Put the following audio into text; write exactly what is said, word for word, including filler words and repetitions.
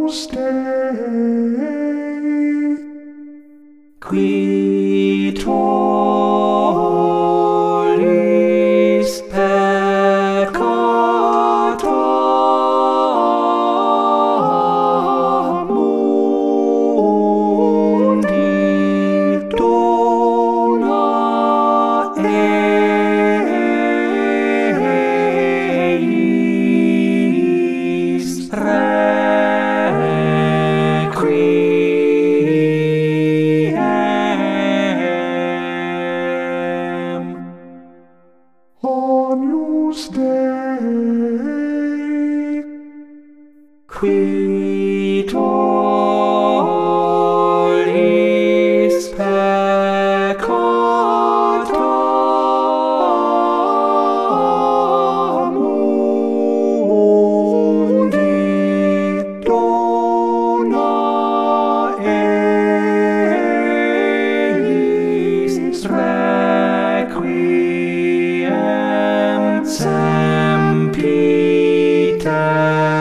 Agnus Dei, qui tollis peccata mundi, dona eis requiem. Agnus Dei, qui tollis peccata mundi, dona eis requiem sempiter.